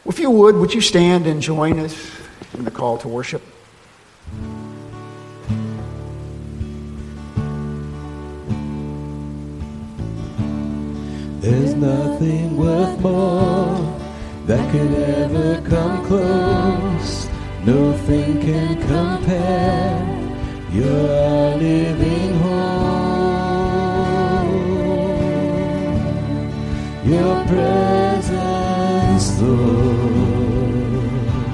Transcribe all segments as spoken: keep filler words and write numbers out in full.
If you would, would you stand and join us in the call to worship? There's nothing worth more that could ever come close. Nothing can compare. You're our living hope. Your presence, Lord.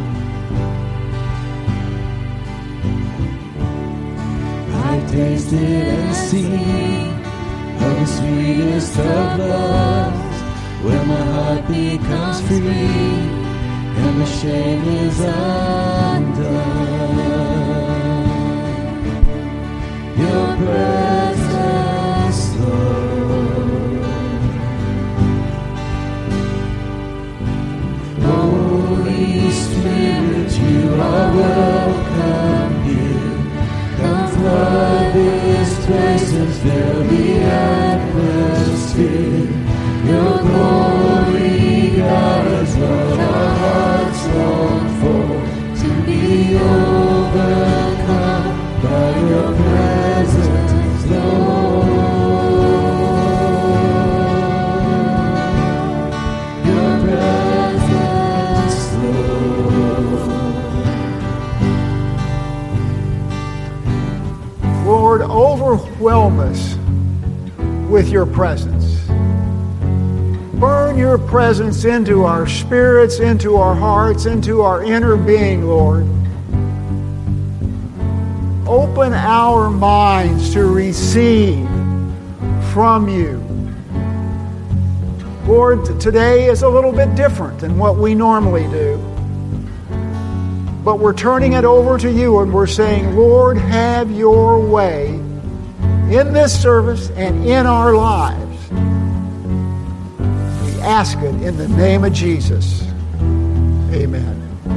I tasted and seen of the sweetest of loves, where my heart becomes free and the shame is undone. Your presence, Lord. Holy Spirit, you are welcome here. Come flood this place and fill the atmosphere. Your glory, God, is what our hearts long for. To be overcome by your presence, Lord. Your presence, Lord. Lord, overwhelm us with your presence. Burn your presence into our spirits, into our hearts, into our inner being, Lord. Open our minds to receive from you. Lord, today is a little bit different than what we normally do. But we're turning it over to you and we're saying, Lord, have your way in this service and in our lives. We ask it in the name of Jesus. Amen.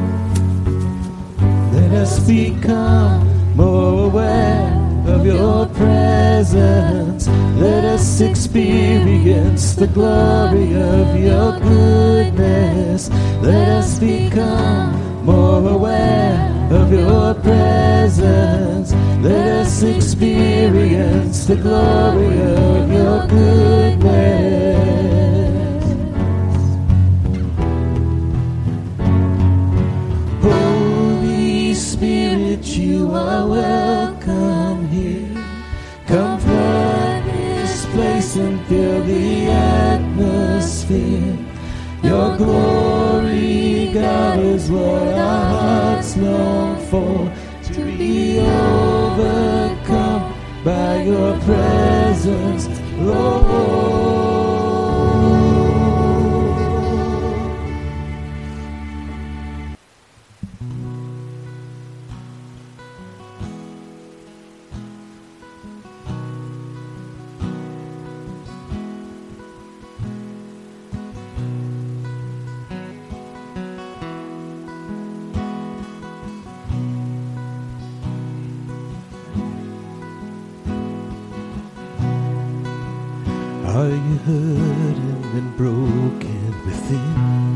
Let us become more aware of your presence. Let us experience the glory of your goodness. Let us become more aware of your presence. Let us experience the glory of your goodness. Holy Spirit, you are welcome here. Come flood this place and fill the atmosphere. Your glory, God, is what our hearts long for. To be overcome by your presence, Lord. Are you hurting and broken within?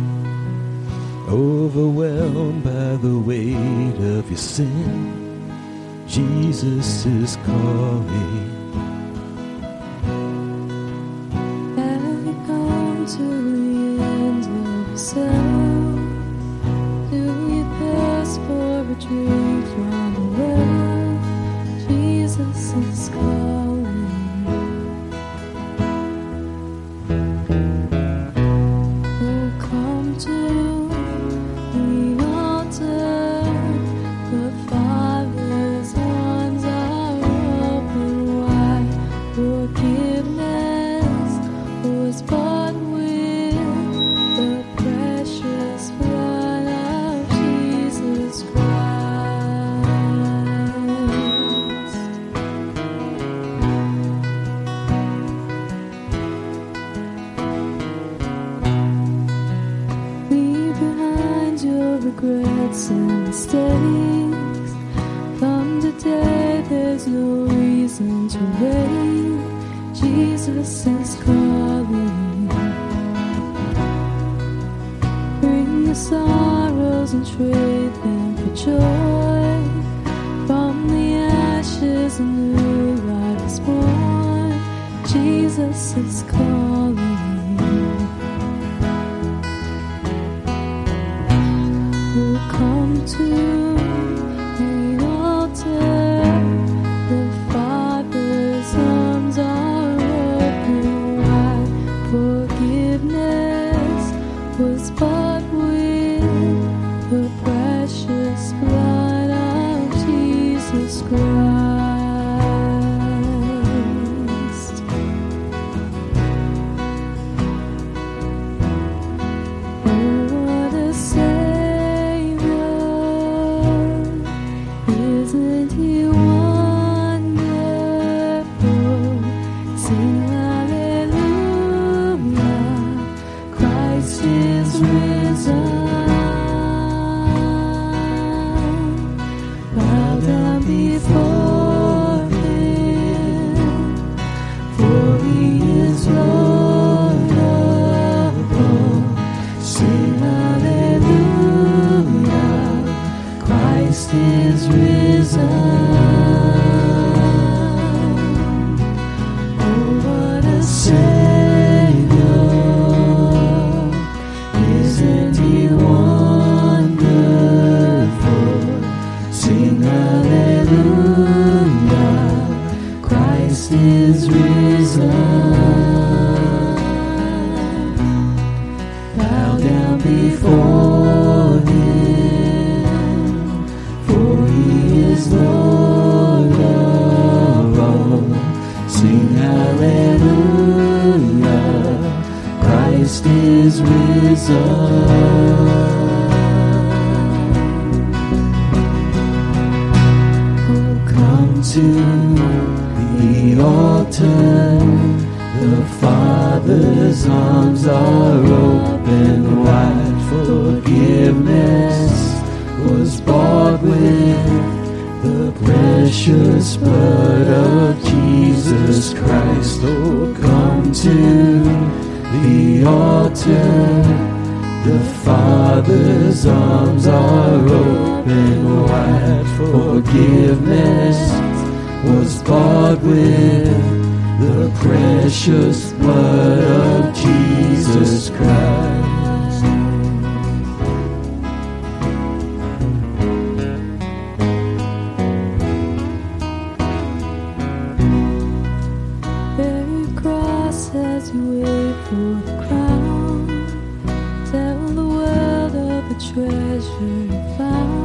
Overwhelmed by the weight of your sin? Jesus is calling. Have you come to the end of yourself? Do you thirst for a drink from the well? Jesus is calling. Regrets and mistakes. From today, there's no reason to wait. Jesus is calling. Bring your sorrows and trade them for joy. From the ashes a new life is born. Jesus is calling. We'll come to the altar. The Father's arms are open wide. Forgiveness was bought with the precious blood of Jesus Christ. Oh, what a Savior! Isn't He wonderful? Sing hallelujah! Christ is risen. Bow down before Him, for He is Lord of all. Sing hallelujah! Christ is risen. Oh, what a Savior! Isn't He wonderful? Sing hallelujah! Christ is risen. Bow down before Him, for He is Lord of all. Sing hallelujah! Christ is risen. Oh, come to the altar. The Father's arms are open wide. Forgiveness was bought with the precious blood of Jesus Christ. Oh, come to the altar. The Father's arms are open wide. Forgiveness was bought with the precious blood of Jesus Christ. Bear your cross as you wait for the crown. Tell the world of the treasure you found.